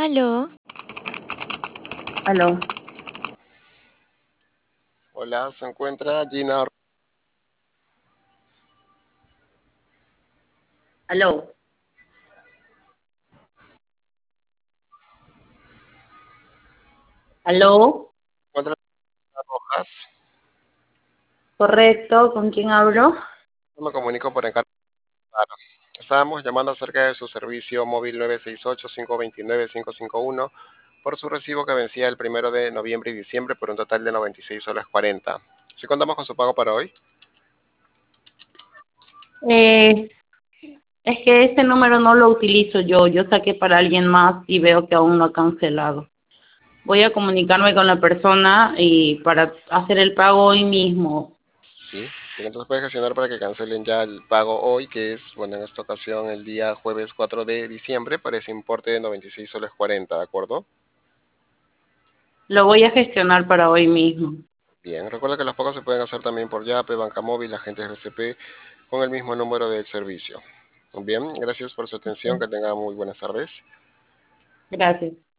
Aló, Aló, Hola, se encuentra Gina. aló, aló, ¿Encuentra Rojas? correcto, ¿con quién hablo? Me comunico por encargo. Claro. Estábamos llamando acerca de su servicio móvil 968-529-551 por su recibo que vencía el 1 de noviembre y diciembre por un total de 96 soles 40. ¿Sí contamos con su pago para hoy? Eh, es que este número no lo utilizo yo saqué para alguien más y veo que aún no ha cancelado. Voy a comunicarme con la persona y para hacer el pago hoy mismo. Sí. Bien, entonces puede gestionar para que cancelen ya el pago hoy, que es, bueno, en esta ocasión el día jueves 4 de diciembre, para ese importe de 96 soles 40, ¿de acuerdo? Lo voy a gestionar para hoy mismo. Bien, recuerda que los pagos se pueden hacer también por Yape, Banca Móvil, agentes BCP, con el mismo número del servicio. Bien, gracias por su atención, que tenga muy buenas tardes. Gracias.